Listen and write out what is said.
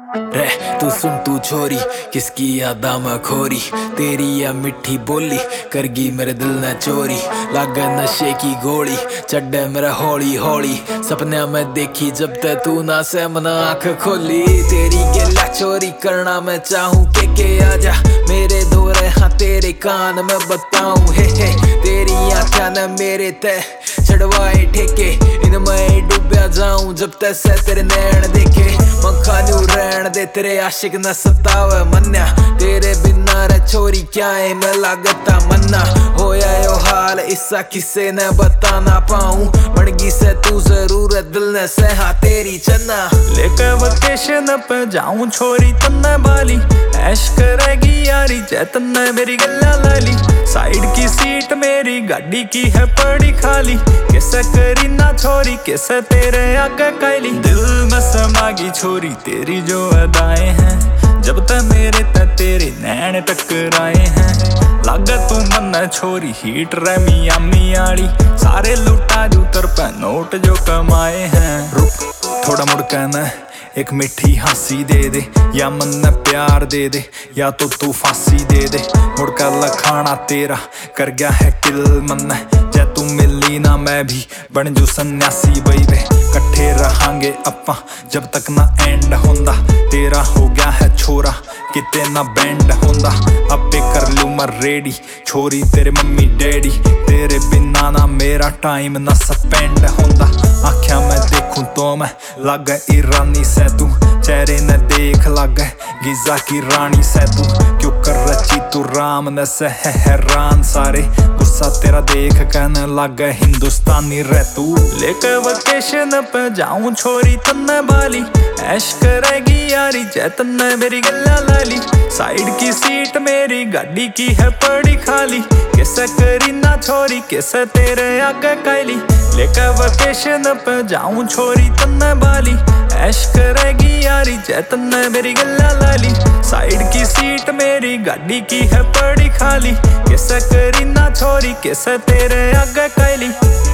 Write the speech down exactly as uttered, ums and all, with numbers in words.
रे तू सुन तू छोरी, किसकी यादा मैं खोरी, तेरी या मिठी बोली करगी मेरे दिल ने चोरी। लागे नशे की गोली चढ़े मेरा हौली हौली, सपने में देखी जब तक तू ना से मना आँख खोली। तेरी गेला चोरी करना मैं चाहूँ के के आजा मेरे दौरे, हाँ तेरे कान में बताऊं हे हे। तेरी आँखें ने मेरे ते चढ़वाए ठेके, इनमें डूबया जाऊं जब तक से तेरे नैन देखे। मखा न्यू रहन दे तेरे आशिक न सतावे मन्या, तेरे बिना रे छोरी क्या है मैं लागता मन्ना। होया यो हाल इसा किसे न बता ना पाऊं, बनगी से तू जरूरत दिल ने से हाँ तेरी चन्ना। लेकर वकेशन पे जाऊं छोरी तन्ने बाली, ऐश करेगी यारी जै तन्ने मेरी गल्ला लाली। साइड की सीट मेरी गाड़ी की है पड़ी खाली, कैसे करी ना छोरी कैसे तेरे आगे कैली। दिल में समागी छोरी तेरी जो अदाएं हैं, जब तक मेरे तक तेरे नैन टकराए हैं। लागत तू मन छोरी हीट रे मिया मियाड़ी, सारे लुटा जू तर पे नोट जो कमाए हैं। रुक थोड़ा मुड़ कहना एक मिठी हंसी दे दे, या मन ने प्यार दे दे या तो तू फांसी दे दे। मुड़ कर लखाना तेरा कर गया है किल मन, जै तू मिली ना मैं भी बन जू सन्यासी बईबे। कट्ठे रहांगे अपा जब तक ना एंड होंदा, तेरा हो गया है छोरा किते ना बैंड होंदा। अपे कर लू मैं रेडी छोरी तेरे मम्मी डैडी, तेरे बिना ना मेरा टाइम ना स्पेंड होंदा। आख्या मैं देखूं तो मैं लागे ईरानी से तू, चेहरे ने देख लागे गिजा की रानी से तू। क्यों कर रची तू राम ने से है हैरान सारे, गुस्सा तेरा देख कहने लागे हिंदुस्तानी रह तू। लेकर वकेशन पे जाऊं छोरी तन्ने बाली, ऐश करेगी यारी जै तन्ने मेरी गल्ला लाली। साइड की सीट मेरी गाड़ी की है पड़ी खाली, कैसे करी ना छोरी कैसे तेरे आगे कैली। लेकर वकेशन पे जाऊं छोरी तन्ने बाली, ऐश करेगी यारी जै तन्ने मेरी गल्ला लाली। साइड की सीट मेरी गाड़ी की है पड़ी खाली, कैसे करी ना छोरी कैसे तेरे आगे कैली।